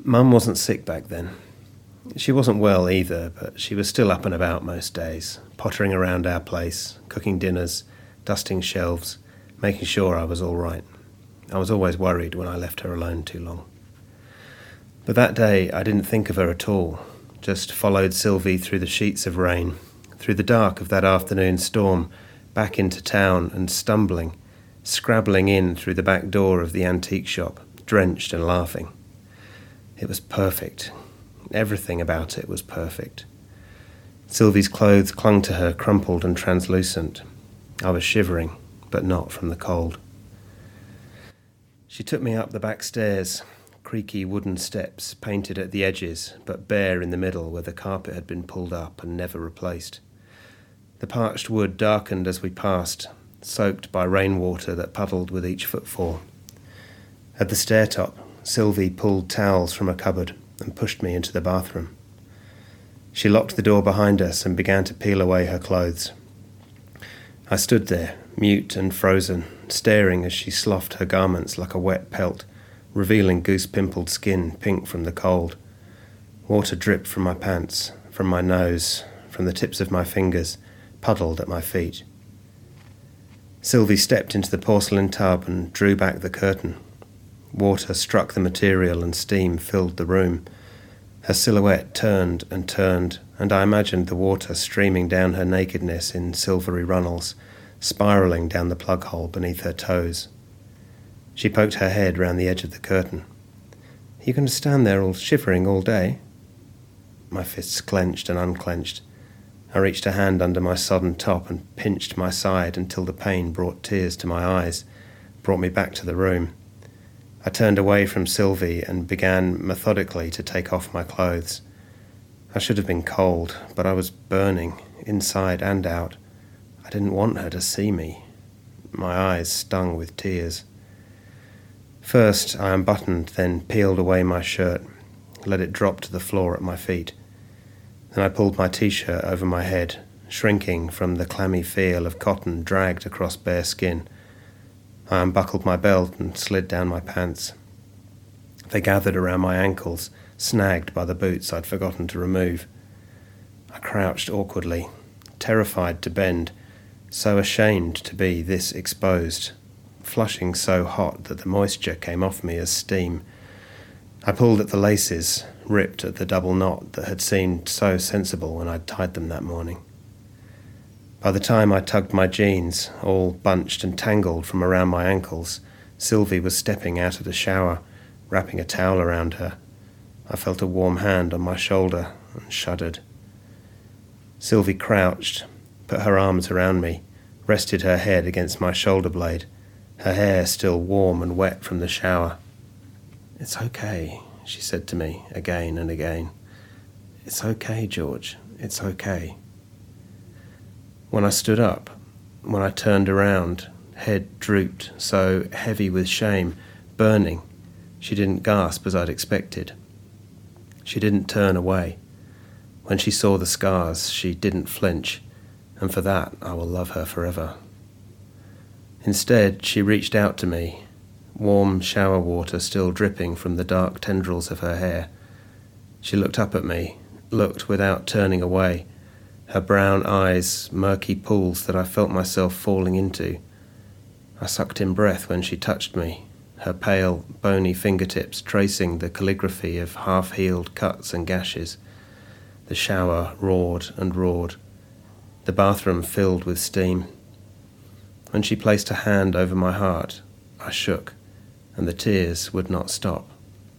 Mum wasn't sick back then. She wasn't well either, but she was still up and about most days, pottering around our place, cooking dinners, dusting shelves, making sure I was all right. I was always worried when I left her alone too long. But that day I didn't think of her at all, just followed Sylvie through the sheets of rain, through the dark of that afternoon storm, back into town and stumbling, scrabbling in through the back door of the antique shop, drenched and laughing. It was perfect. Everything about it was perfect. Sylvie's clothes clung to her, crumpled and translucent. I was shivering, but not from the cold. She took me up the back stairs, creaky wooden steps, painted at the edges, but bare in the middle where the carpet had been pulled up and never replaced. The parched wood darkened as we passed, soaked by rainwater that puddled with each footfall. At the stair top, Sylvie pulled towels from a cupboard and pushed me into the bathroom. She locked the door behind us and began to peel away her clothes. I stood there, mute and frozen, staring as she sloughed her garments like a wet pelt, revealing goose-pimpled skin pink from the cold. Water dripped from my pants, from my nose, from the tips of my fingers, puddled at my feet. Sylvie stepped into the porcelain tub and drew back the curtain. Water struck the material and steam filled the room. Her silhouette turned, and I imagined the water streaming down her nakedness in silvery runnels, spiralling down the plug hole beneath her toes. She poked her head round the edge of the curtain. "Are you going to stand there all shivering all day?" My fists clenched and unclenched. I reached a hand under my sodden top and pinched my side until the pain brought tears to my eyes, brought me back to the room. I turned away from Sylvie and began methodically to take off my clothes. I should have been cold, but I was burning, inside and out. I didn't want her to see me. My eyes stung with tears. First, I unbuttoned, then peeled away my shirt, let it drop to the floor at my feet. Then I pulled my t-shirt over my head, shrinking from the clammy feel of cotton dragged across bare skin. I unbuckled my belt and slid down my pants. They gathered around my ankles, snagged by the boots I'd forgotten to remove. I crouched awkwardly, terrified to bend, so ashamed to be this exposed, flushing so hot that the moisture came off me as steam. I pulled at the laces, ripped at the double knot that had seemed so sensible when I'd tied them that morning. By the time I tugged my jeans, all bunched and tangled from around my ankles, Sylvie was stepping out of the shower, wrapping a towel around her. I felt a warm hand on my shoulder and shuddered. Sylvie crouched, put her arms around me, rested her head against my shoulder blade, her hair still warm and wet from the shower. "It's okay," she said to me again and again. "It's okay, George, it's okay." When I stood up, when I turned around, head drooped, so heavy with shame, burning, she didn't gasp as I'd expected. She didn't turn away. When she saw the scars, she didn't flinch, and for that I will love her forever. Instead, she reached out to me, warm shower water still dripping from the dark tendrils of her hair. She looked up at me, looked without turning away, her brown eyes murky pools that I felt myself falling into. I sucked in breath when she touched me, her pale, bony fingertips tracing the calligraphy of half-healed cuts and gashes. The shower roared and roared. The bathroom filled with steam. When she placed a hand over my heart, I shook, and the tears would not stop.